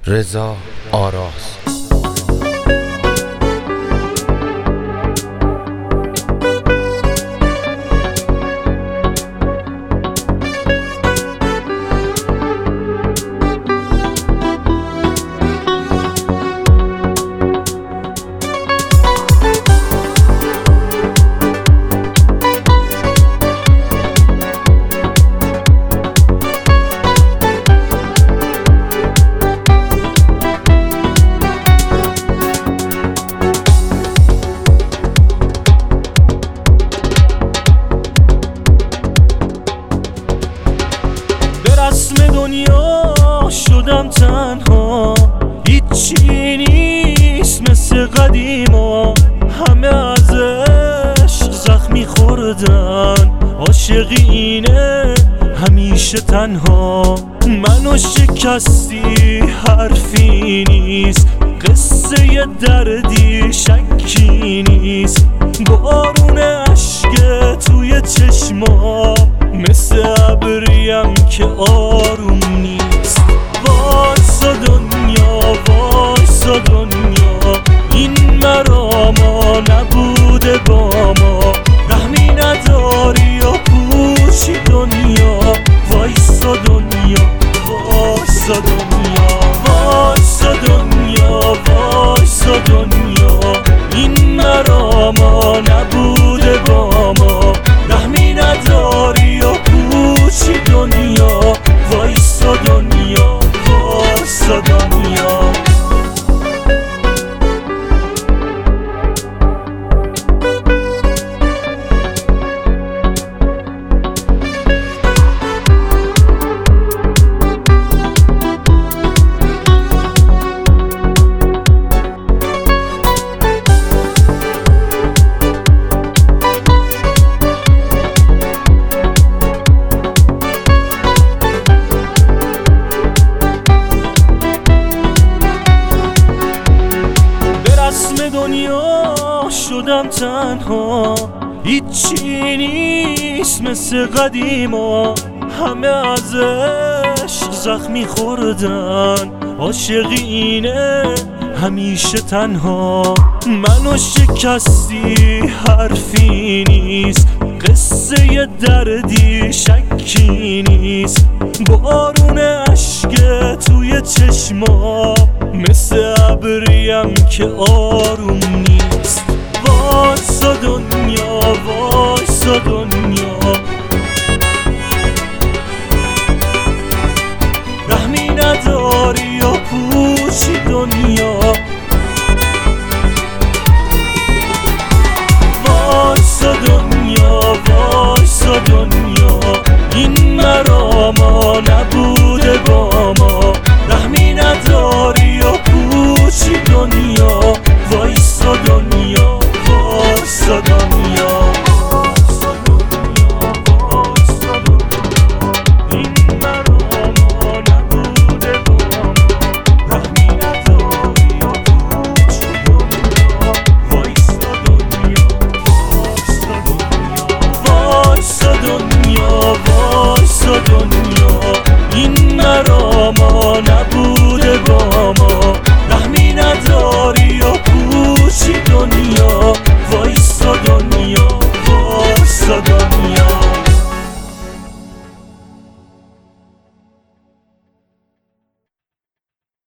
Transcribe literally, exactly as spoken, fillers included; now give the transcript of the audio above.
رضا آراز. رسم دنیا شدم تنها، هیچی نیست مثل قدیما. همه ازش زخمی خوردن، عاشقی اینه همیشه تنها. منو شکستی حرفی نیست، قصه دردی شکی نیست. بارون عشق توی چشما مثل ابریم که آروم نیست. وایسا دنیا وایسا دنیا، این مراما نبوده با ما. رحمی نداری یا پوچی دنیا. وایسا دنیا وایسا دنیا وایسا دنیا وایسا دنیا، این مراما نبوده با ما. رحمی نداری یا پوچی دنیا. وایسا دنیا وایسا دنیا. دنیا شدم تنها، هیچی نیست مثل قدیما. همه ازش زخمی خوردن، عاشقی اینه همیشه تنها. منو شکستی حرفی نیست، قصه دردی شکی نیست. بارون عشق توی چشما مثل ابریم که آروم نیست. وایسا دنیا وایسا دنیا